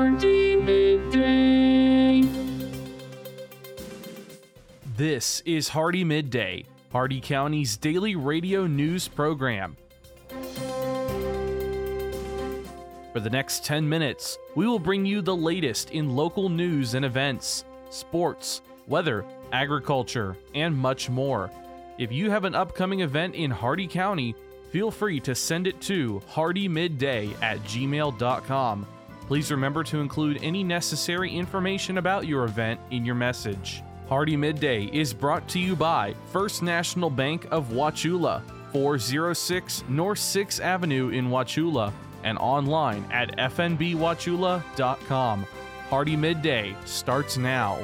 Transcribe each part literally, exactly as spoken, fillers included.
Hardy Midday. This is Hardy Midday, Hardy County's daily radio news program. For the next ten minutes, we will bring you the latest in local news and events, sports, weather, agriculture, and much more. If you have an upcoming event in Hardy County, feel free to send it to hardymidday at gmail dot com. Please remember to include any necessary information about your event in your message. Hardy Midday is brought to you by First National Bank of Wauchula, four oh six North sixth Avenue in Wauchula, and online at f n b wauchula dot com. Hardy Midday starts now.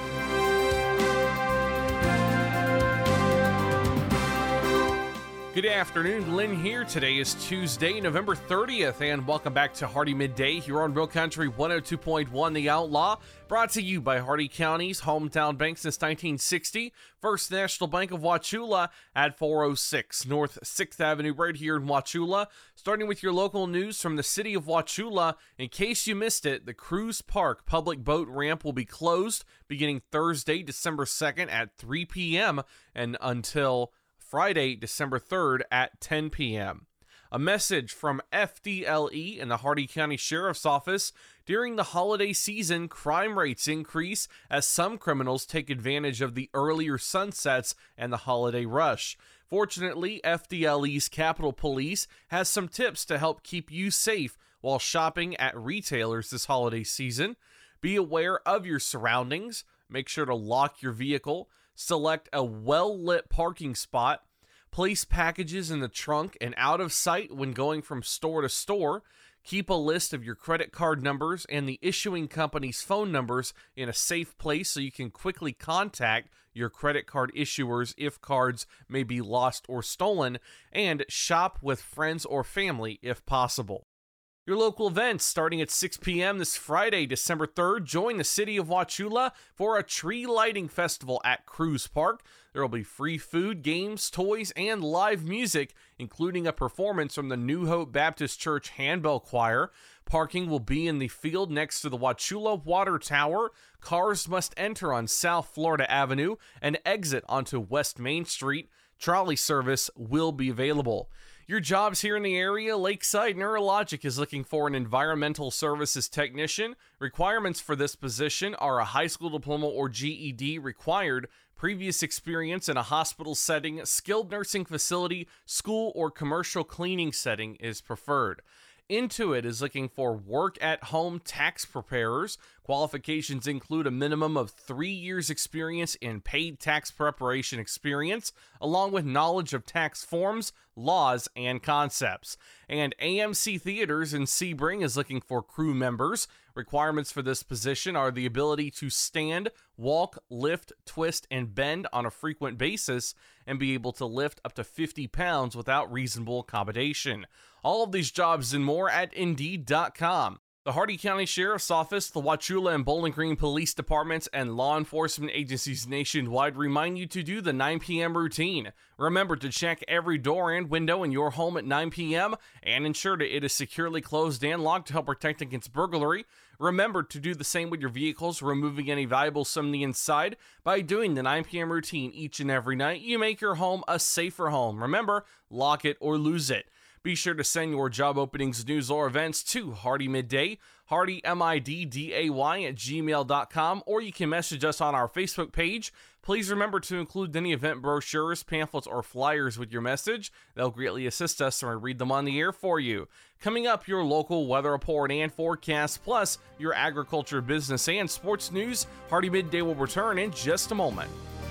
Good afternoon, Glenn here. Today is Tuesday, November thirtieth, and welcome back to Hardy Midday here on Real Country one oh two point one The Outlaw, brought to you by Hardy County's hometown bank since nineteen sixty, First National Bank of Wauchula at four oh six North sixth Avenue right here in Wauchula. Starting with your local news from the city of Wauchula, in case you missed it, the Cruise Park public boat ramp will be closed beginning Thursday, December second at three p.m. and until Friday, December third at ten p.m. A message from F D L E and the Hardy County Sheriff's Office: during the holiday season, crime rates increase as some criminals take advantage of the earlier sunsets and the holiday rush. Fortunately, F D L E's Capitol Police has some tips to help keep you safe while shopping at retailers this holiday season. Be aware of your surroundings. Make sure to lock your vehicle. Select a well-lit parking spot. Place packages in the trunk and out of sight when going from store to store. Keep a list of your credit card numbers and the issuing company's phone numbers in a safe place so you can quickly contact your credit card issuers if cards may be lost or stolen. And shop with friends or family if possible. Your local events starting at six p.m. this Friday, December third. Join the city of Wauchula for a tree lighting festival at Cruise Park. There will be free food, games, toys, and live music, including a performance from the New Hope Baptist Church Handbell Choir. Parking will be in the field next to the Wauchula Water Tower. Cars must enter on South Florida Avenue and exit onto West Main Street. Trolley service will be available. Your jobs here in the area: Lakeside Neurologic is looking for an environmental services technician. Requirements for this position are a high school diploma or G E D required, previous experience in a hospital setting, skilled nursing facility, school, or commercial cleaning setting is preferred. Intuit is looking for work-at-home tax preparers. Qualifications include a minimum of three years experience in paid tax preparation experience, along with knowledge of tax forms, laws, and concepts. And A M C Theaters in Sebring is looking for crew members. Requirements for this position are the ability to stand, walk, lift, twist, and bend on a frequent basis, and be able to lift up to fifty pounds without reasonable accommodation. All of these jobs and more at Indeed dot com. The Hardy County Sheriff's Office, the Wauchula and Bowling Green Police Departments, and law enforcement agencies nationwide remind you to do the nine p.m. routine. Remember to check every door and window in your home at nine p.m. and ensure that it is securely closed and locked to help protect against burglary. Remember to do the same with your vehicles, removing any valuables from the inside. By doing the nine p.m. routine each and every night, you make your home a safer home. Remember, lock it or lose it. Be sure to send your job openings, news, or events to Hardy Midday, Hardy M I D D A Y at gmail dot com, or you can message us on our Facebook page. Please remember to include any event brochures, pamphlets, or flyers with your message. They'll greatly assist us when we read them on the air for you. Coming up, your local weather report and forecast, plus your agriculture, business, and sports news. Hardy Midday will return in just a moment.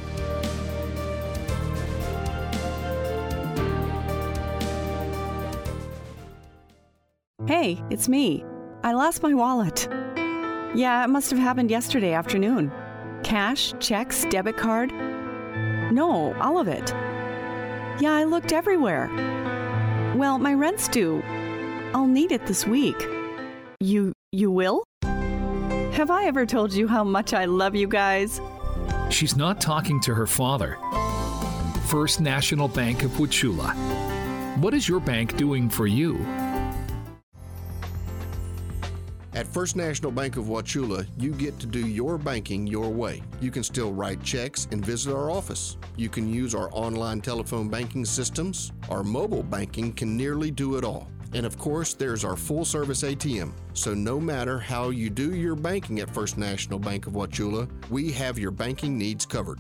Hey, it's me. I lost my wallet. Yeah, it must have happened yesterday afternoon. Cash, checks, debit card. No, all of it. Yeah, I looked everywhere. Well, my rent's due. I'll need it this week. You, you will? Have I ever told you how much I love you guys? She's not talking to her father. First National Bank of Wauchula. What is your bank doing for you? At First National Bank of Wauchula, you get to do your banking your way. You can still write checks and visit our office. You can use our online telephone banking systems. Our mobile banking can nearly do it all. And of course, there's our full-service A T M. So no matter how you do your banking at First National Bank of Wauchula, we have your banking needs covered.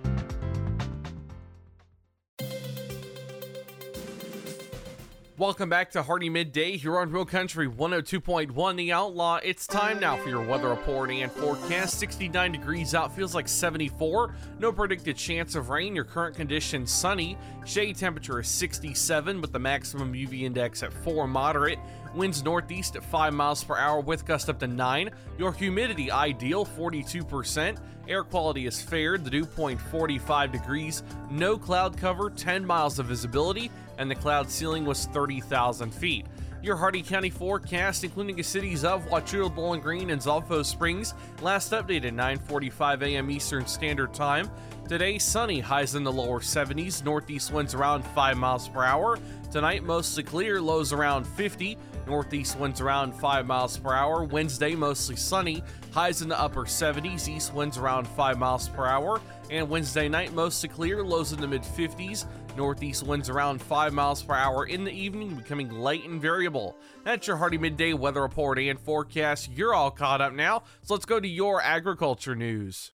Welcome back to Hardee Midday here on Real Country one oh two point one The Outlaw. It's time now for your weather report and forecast. sixty-nine degrees out, feels like seventy-four. No predicted chance of rain. Your current condition sunny. Shade temperature is sixty-seven with the maximum U V index at four, moderate. Winds northeast at five miles per hour with gust up to nine. Your humidity ideal, forty-two percent. Air quality is fair, the dew point forty-five degrees. No cloud cover, ten miles of visibility, and the cloud ceiling was thirty thousand feet. Your Hardee County forecast, including the cities of Wauchula, Bowling Green, and Zolfo Springs, last updated nine forty-five a.m. Eastern Standard Time. Today, sunny, highs in the lower seventies, northeast winds around five miles per hour. Tonight, mostly clear, lows around fifty, northeast winds around five miles per hour. Wednesday, mostly sunny, highs in the upper seventies, east winds around five miles per hour. And Wednesday night, mostly clear, lows in the mid fifties, northeast winds around five miles per hour in the evening, becoming light and variable. That's your Hardee Midday weather report and forecast. You're all caught up now, so let's go to your agriculture news.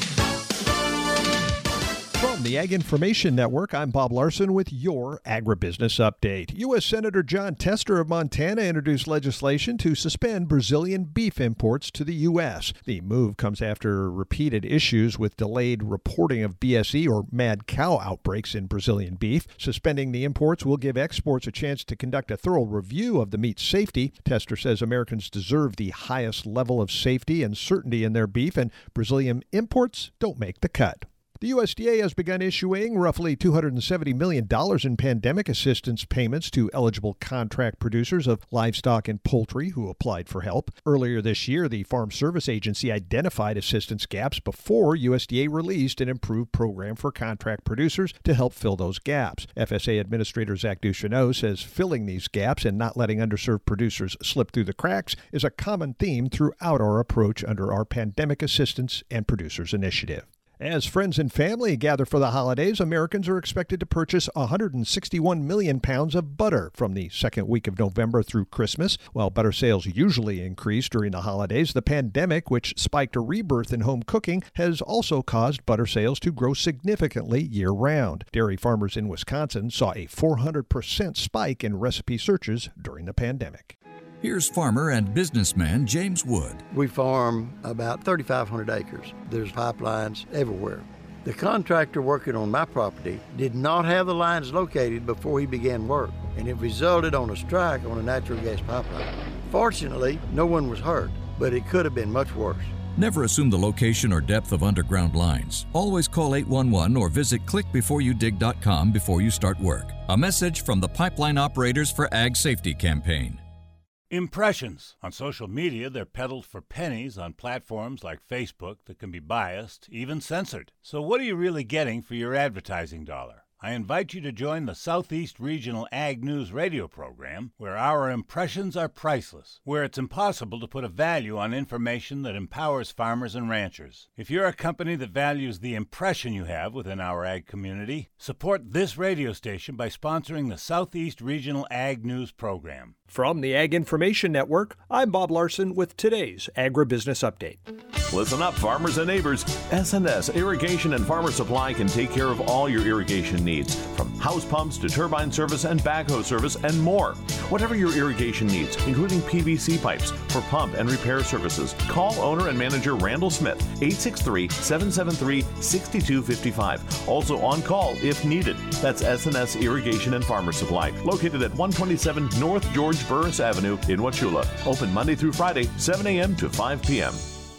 From the Ag Information Network, I'm Bob Larson with your Agribusiness Update. U S Senator Jon Tester of Montana introduced legislation to suspend Brazilian beef imports to the U S. The move comes after repeated issues with delayed reporting of B S E or mad cow outbreaks in Brazilian beef. Suspending the imports will give exports a chance to conduct a thorough review of the meat's safety. Tester says Americans deserve the highest level of safety and certainty in their beef, and Brazilian imports don't make the cut. The U S D A has begun issuing roughly two hundred seventy million dollars in pandemic assistance payments to eligible contract producers of livestock and poultry who applied for help. Earlier this year, the Farm Service Agency identified assistance gaps before U S D A released an improved program for contract producers to help fill those gaps. F S A Administrator Zach Ducheneau says filling these gaps and not letting underserved producers slip through the cracks is a common theme throughout our approach under our Pandemic Assistance and Producers Initiative. As friends and family gather for the holidays, Americans are expected to purchase one hundred sixty-one million pounds of butter from the second week of November through Christmas. While butter sales usually increase during the holidays, the pandemic, which spiked a rebirth in home cooking, has also caused butter sales to grow significantly year-round. Dairy farmers in Wisconsin saw a four hundred percent spike in recipe searches during the pandemic. Here's farmer and businessman James Wood. We farm about thirty-five hundred acres. There's pipelines everywhere. The contractor working on my property did not have the lines located before he began work, and it resulted on a strike on a natural gas pipeline. Fortunately, no one was hurt, but it could have been much worse. Never assume the location or depth of underground lines. Always call eight one one or visit click before you dig dot com before you start work. A message from the Pipeline Operators for Ag Safety campaign. Impressions. On social media, they're peddled for pennies on platforms like Facebook that can be biased, even censored. So what are you really getting for your advertising dollar? I invite you to join the Southeast Regional Ag News radio program, where our impressions are priceless, where it's impossible to put a value on information that empowers farmers and ranchers. If you're a company that values the impression you have within our ag community, support this radio station by sponsoring the Southeast Regional Ag News program. From the Ag Information Network, I'm Bob Larson with today's Agribusiness Update. Listen up, farmers and neighbors. S and S Irrigation and Farmer Supply can take care of all your irrigation needs, from house pumps to turbine service and backhoe service and more. Whatever your irrigation needs, including P V C pipes for pump and repair services, call owner and manager Randall Smith, eight six three, seven seven three, six two five five. Also on call if needed. That's S and S Irrigation and Farmer Supply, located at one twenty-seven North George Burris Avenue in Wauchula. Open Monday through Friday, seven a.m. to five p.m.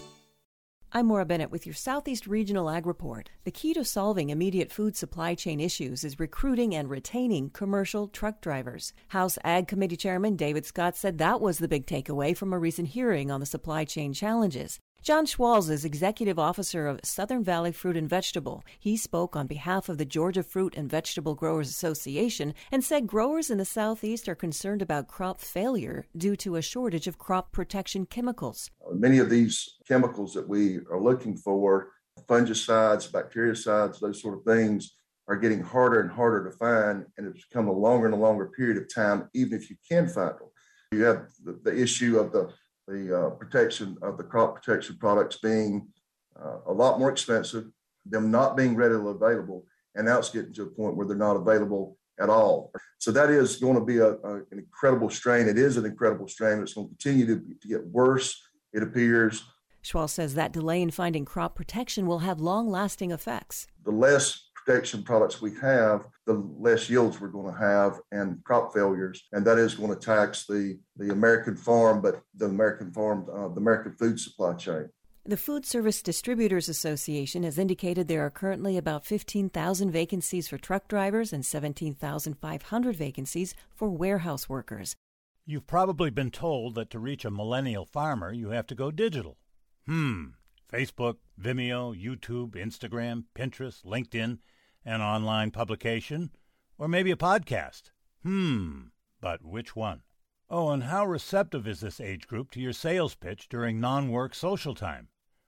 I'm Maura Bennett with your Southeast Regional Ag Report. The key to solving immediate food supply chain issues is recruiting and retaining commercial truck drivers. House Ag Committee Chairman David Scott said that was the big takeaway from a recent hearing on the supply chain challenges. John Schwalz is executive officer of Southern Valley Fruit and Vegetable. He spoke on behalf of the Georgia Fruit and Vegetable Growers Association and said growers in the Southeast are concerned about crop failure due to a shortage of crop protection chemicals. Many of these chemicals that we are looking for, fungicides, bactericides, those sort of things, are getting harder and harder to find, and it's become a longer and a longer period of time, even if you can find them. You have the, the issue of the the uh, protection of the crop protection products being uh, a lot more expensive, them not being readily available, and now it's getting to a point where they're not available at all. So that is going to be a, a, an incredible strain. It is an incredible strain. It's going to continue to, to get worse, it appears. Schwalz says that delay in finding crop protection will have long-lasting effects. The less protection products we have, the less yields we're going to have and crop failures, and that is going to tax the the American farm, but the American farm, uh, the American food supply chain. The Food Service Distributors Association has indicated there are currently about fifteen thousand vacancies for truck drivers and seventeen thousand five hundred vacancies for warehouse workers. You've probably been told that to reach a millennial farmer, you have to go digital. Hmm. Facebook, Vimeo, YouTube, Instagram, Pinterest, LinkedIn, an online publication, or maybe a podcast. Hmm, but which one? Oh, and how receptive is this age group to your sales pitch during non-work social time?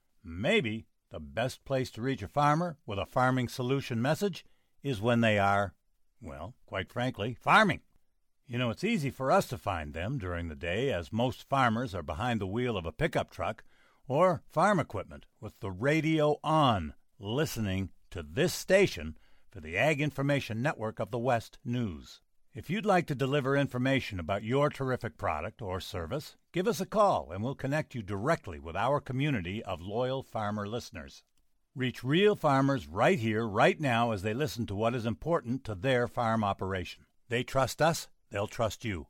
Maybe the best place to reach a farmer with a farming solution message is when they are, well, quite frankly, farming. You know, it's easy for us to find them during the day, as most farmers are behind the wheel of a pickup truck or farm equipment with the radio on, listening to this station for the Ag Information Network of the West News. If you'd like to deliver information about your terrific product or service, give us a call and we'll connect you directly with our community of loyal farmer listeners. Reach real farmers right here, right now, as they listen to what is important to their farm operation. They trust us, they'll trust you.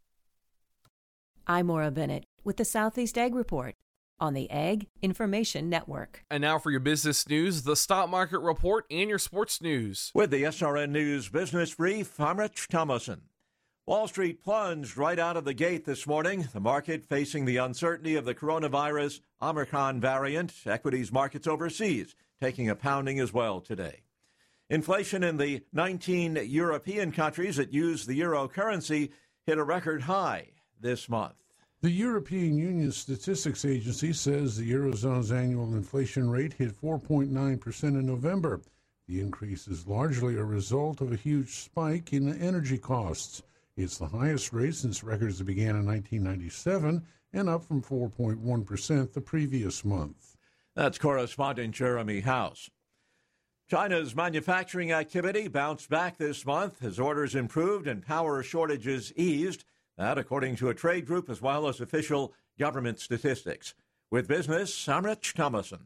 I'm Maura Bennett with the Southeast Ag Report on the Ag Information Network. And now for your business news, the stock market report, and your sports news. With the S R N News Business Brief, I'm Rich Thomason. Wall Street plunged right out of the gate this morning. The market facing the uncertainty of the coronavirus Omicron variant. Equities markets overseas taking a pounding as well today. Inflation in the nineteen European countries that use the euro currency hit a record high this month. The European Union Statistics Agency says the Eurozone's annual inflation rate hit four point nine percent in November. The increase is largely a result of a huge spike in energy costs. It's the highest rate since records began in nineteen ninety-seven and up from four point one percent the previous month. That's correspondent Jeremy House. China's manufacturing activity bounced back this month as orders improved and power shortages eased. That, according to a trade group as well as official government statistics. With business, I'm Rich Thomason.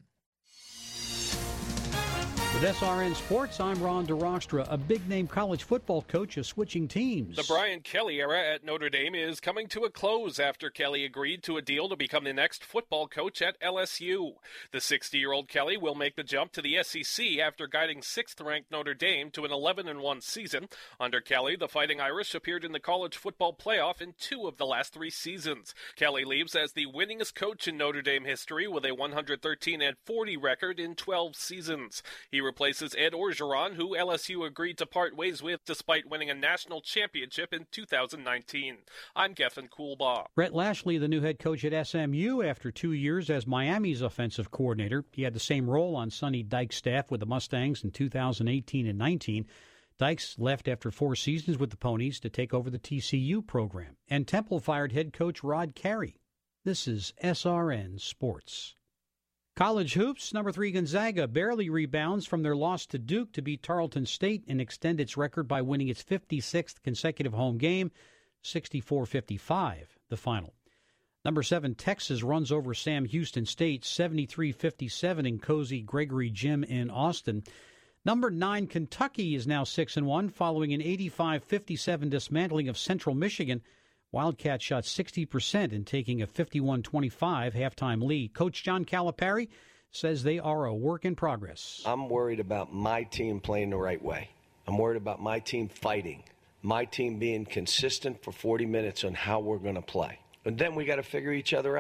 With S R N Sports, I'm Ron DeRostra. A big-name college football coach is switching teams. The Brian Kelly era at Notre Dame is coming to a close after Kelly agreed to a deal to become the next football coach at L S U. The sixty-year-old Kelly will make the jump to the S E C after guiding sixth-ranked Notre Dame to an eleven and one season. Under Kelly, the Fighting Irish appeared in the college football playoff in two of the last three seasons. Kelly leaves as the winningest coach in Notre Dame history with a one hundred thirteen and forty record in twelve seasons. He replaces Ed Orgeron, who L S U agreed to part ways with despite winning a national championship in two thousand nineteen. I'm Gethin Coolbaugh. Rhett Lashley, the new head coach at S M U after two years as Miami's offensive coordinator. He had the same role on Sonny Dykes' staff with the Mustangs in two thousand eighteen and nineteen. Dykes left after four seasons with the Ponies to take over the T C U program. And Temple fired head coach Rod Carey. This is S R N Sports. College hoops, number three Gonzaga barely rebounds from their loss to Duke to beat Tarleton State and extend its record by winning its fifty-sixth consecutive home game, sixty-four fifty-five, the final. Number seven Texas runs over Sam Houston State, seventy-three fifty-seven in cozy Gregory Gym in Austin. Number nine Kentucky is now six and one following an eighty-five fifty-seven dismantling of Central Michigan. Wildcats shot sixty percent in taking a fifty-one twenty-five halftime lead. Coach John Calipari says they are a work in progress. I'm worried about my team playing the right way. I'm worried about my team fighting, my team being consistent for forty minutes on how we're going to play. And then we got to figure each other out.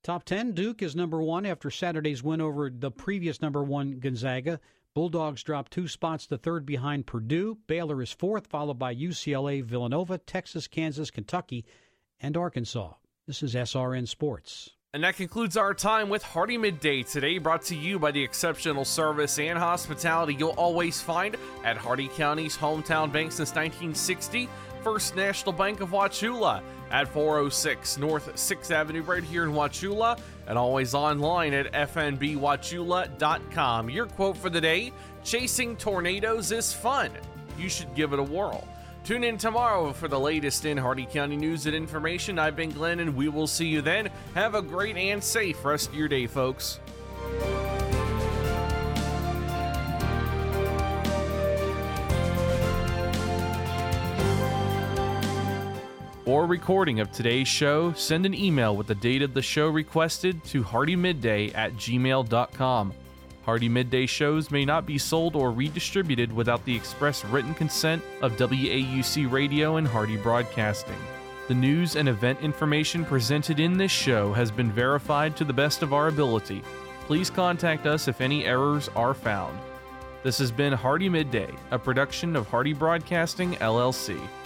Top ten, Duke is number one after Saturday's win over the previous number one Gonzaga. Bulldogs dropped two spots to third behind Purdue. Baylor is fourth, followed by U C L A, Villanova, Texas, Kansas, Kentucky, and Arkansas. This is S R N Sports. And that concludes our time with Hardee Midday today, brought to you by the exceptional service and hospitality you'll always find at Hardee County's hometown bank since nineteen sixty, First National Bank of Wauchula at four oh six North sixth Avenue right here in Wauchula, and always online at f n b wauchula dot com. Your quote for the day: chasing tornadoes is fun. You should give it a whirl. Tune in tomorrow for the latest in Hardee County news and information. I've been Glenn, and we will see you then. Have a great and safe rest of your day, folks. For a recording of today's show, send an email with the date of the show requested to hardee midday at gmail dot com. Hardee Midday shows may not be sold or redistributed without the express written consent of W A U C Radio and Hardee Broadcasting. The news and event information presented in this show has been verified to the best of our ability. Please contact us if any errors are found. This has been Hardee Midday, a production of Hardee Broadcasting, L L C.